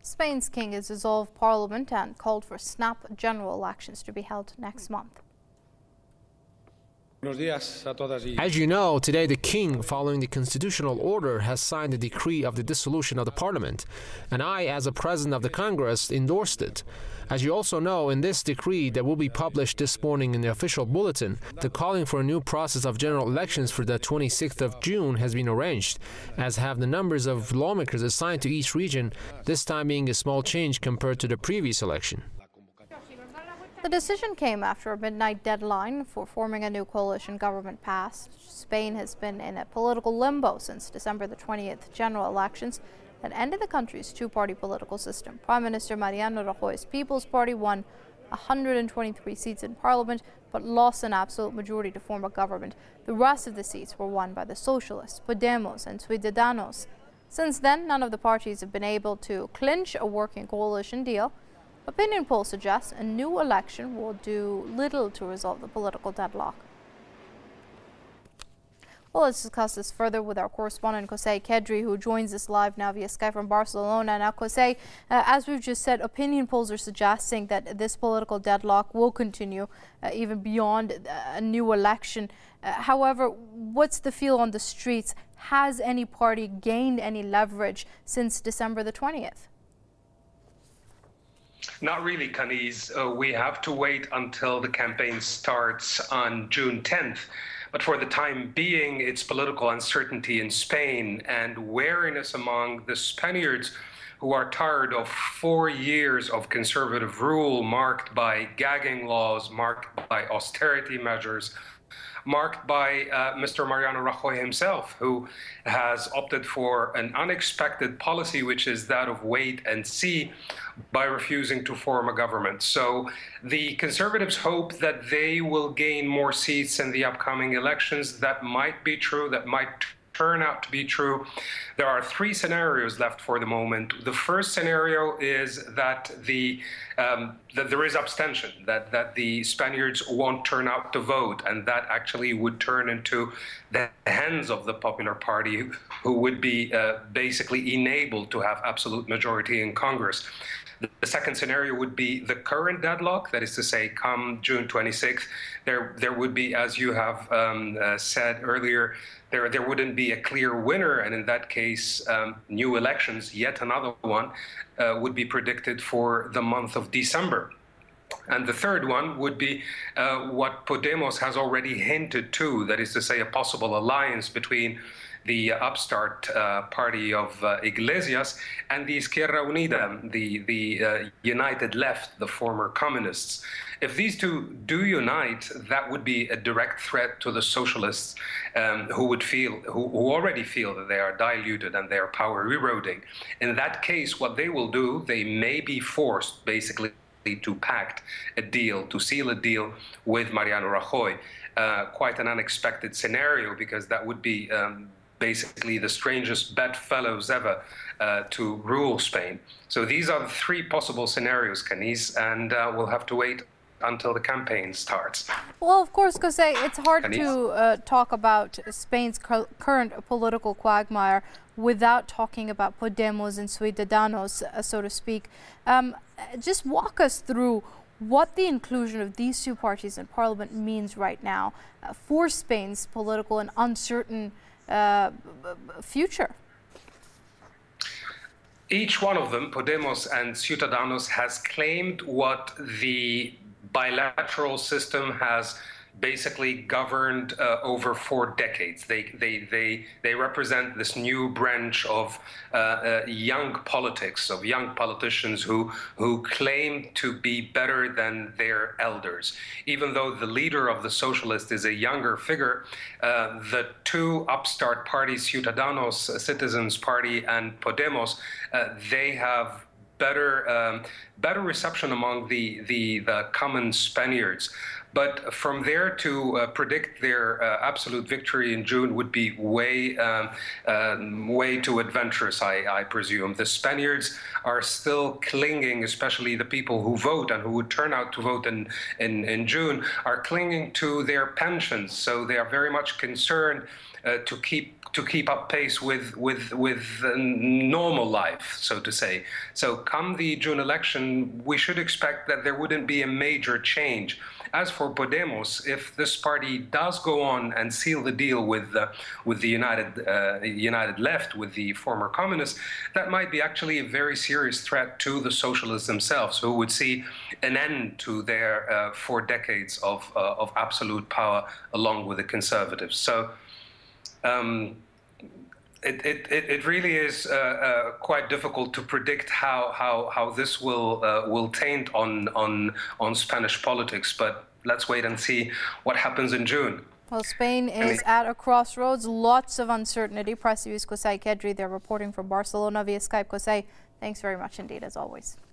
Spain's king has dissolved parliament and called for snap general elections to be held next month. As you know, today the king, following the constitutional order, has signed a decree of the dissolution of the parliament, and I, as a president of the Congress, endorsed it. As you also know, in this decree that will be published this morning in the official bulletin, the calling for a new process of general elections for the 26th of June has been arranged, as have the numbers of lawmakers assigned to each region, this time being a small change compared to the previous election. The decision came after a midnight deadline for forming a new coalition government passed. Spain has been in a political limbo since December the 20th general elections that ended the country's two-party political system. Prime Minister Mariano Rajoy's People's Party won 123 seats in parliament, but lost an absolute majority to form a government. The rest of the seats were won by the Socialists, Podemos and Ciudadanos. Since then, none of the parties have been able to clinch a working coalition deal. Opinion polls suggest a new election will do little to resolve the political deadlock. Well, let's discuss this further with our correspondent, Jose Kedri, who joins us live now via Skype from Barcelona. Now, Jose, as we've just said, opinion polls are suggesting that this political deadlock will continue even beyond a new election. However, what's the feel on the streets? Has any party gained any leverage since December the 20th? Not really, Kaniz. We have to wait until the campaign starts on June 10th. But for the time being, it's political uncertainty in Spain and wariness among the Spaniards who are tired of 4 years of conservative rule marked by gagging laws, marked by austerity measures, marked by Mr. Mariano Rajoy himself, who has opted for an unexpected policy, which is that of wait and see, by refusing to form a government. So the Conservatives hope that they will gain more seats in the upcoming elections. That might be true, that might turn out to be true. There are three scenarios left for the moment. The first scenario is that that there is abstention, that the Spaniards won't turn out to vote, and that actually would turn into the hands of the Popular Party, who would be basically enabled to have absolute majority in Congress. The second scenario would be the current deadlock, that is to say, come June 26th, there would be, as you have said earlier, there wouldn't be a clear winner, and in that case, new elections, yet another one, would be predicted for the month of December. And the third one would be what Podemos has already hinted to, that is to say, a possible alliance between the upstart party of Iglesias and the Izquierda Unida, the United Left, the former communists. If these two do unite, that would be a direct threat to the socialists who already feel that they are diluted and their power eroding. In that case, what they will do, they may be forced basically to pact a deal, to seal a deal with Mariano Rajoy. Quite an unexpected scenario, because that would be basically the strangest bedfellows ever to rule Spain. So these are the three possible scenarios, Kaniz, and we'll have to wait until the campaign starts. Well, of course, Jose, it's hard to talk about Spain's current political quagmire without talking about Podemos and Ciudadanos, so to speak. Just walk us through what the inclusion of these two parties in parliament means right now for Spain's political and uncertain future. Each one of them, Podemos and Ciudadanos, has claimed what the bilateral system has basically governed over 4 decades. They represent this new branch of young politics, of young politicians who claim to be better than their elders. Even though the leader of the socialist is a younger figure, the two upstart parties, Ciudadanos, Citizens Party, and Podemos, they have better reception among the common Spaniards. But from there to predict their absolute victory in June would be way too adventurous, I presume. The Spaniards are still clinging, especially the people who vote and who would turn out to vote in June, are clinging to their pensions. So they are very much concerned to keep up pace with normal life, so to say. So come the June election, we should expect that there wouldn't be a major change. As for Podemos, if this party does go on and seal the deal with the United Left, with the former communists, that might be actually a very serious threat to the socialists themselves, who would see an end to their 4 decades of absolute power along with the conservatives. So it really is quite difficult to predict how this will taint on Spanish politics, but let's wait and see what happens in June. Well, Spain is at a crossroads, lots of uncertainty. Press TV's Qusay Kedri, they're reporting from Barcelona via Skype. Qusay, thanks very much indeed, as always.